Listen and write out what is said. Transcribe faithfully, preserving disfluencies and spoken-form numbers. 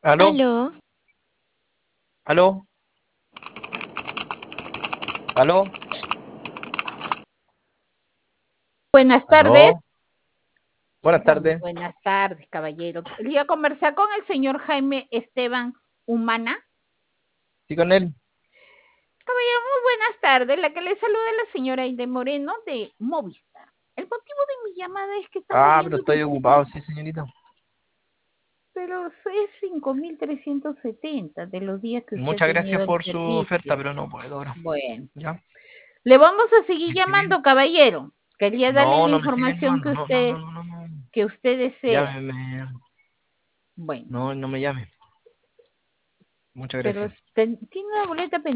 ¿Aló? Aló, ¿Aló? ¿Aló? Buenas tardes. ¿Aló? Buenas Bueno, tardes. buenas tardes, caballero. Quería conversar con el señor Jaime Esteban Humana. ¿Sí con él? Caballero, muy buenas tardes. La que le saluda es la señora Aide Moreno de Movistar. El motivo de mi llamada es que estamos Ah, pero viendo estoy que usted ocupado, tiene, sí, señorita. pero es cinco mil trescientos setenta de los días que usted ha Muchas gracias tenido el por su oferta, servicio. pero no puedo ahora. Bueno, ¿Ya? le vamos a seguir ¿Me escribí? llamando, caballero. Quería darle No, la no me sigan información que llamando. No, no, usted, no, no, no. no. que usted desea. Llámeme. Bueno, No, no me llame. Muchas pero gracias. ten, tiene una boleta pendiente.